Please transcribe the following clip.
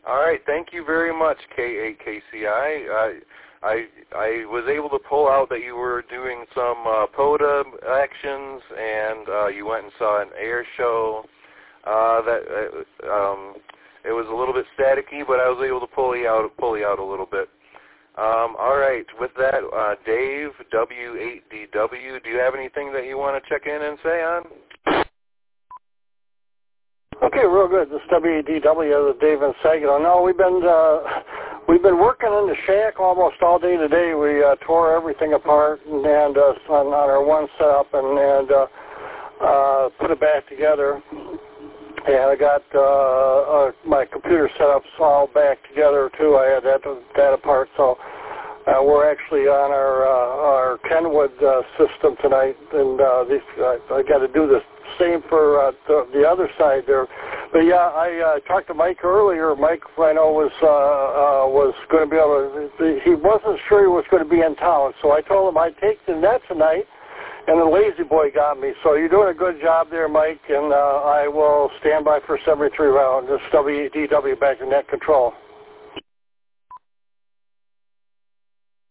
All right, thank you very much, K8KCI. I was able to pull out that you were doing some POTA actions, and you went and saw an air show. It was a little bit staticky, but I was able to pull you out a little bit. All right, with that, Dave, W8DW, do you have anything that you want to check in and say on? Okay, real good. This is W8DW, Dave in Saginaw. No, we've been working in the shack almost all day today. We tore everything apart and on our one setup and put it back together. And I got my computer setups all back together too. I had that apart. So we're actually on our Kenwood system tonight, and I got to do the same for the other side there. But yeah, I talked to Mike earlier. Mike, I know, was going to be able to. He wasn't sure he was going to be in town, so I told him I'd take the net tonight. And the lazy boy got me. So you're doing a good job there, Mike, and I will stand by for 73 round. This is W8DW back in net control.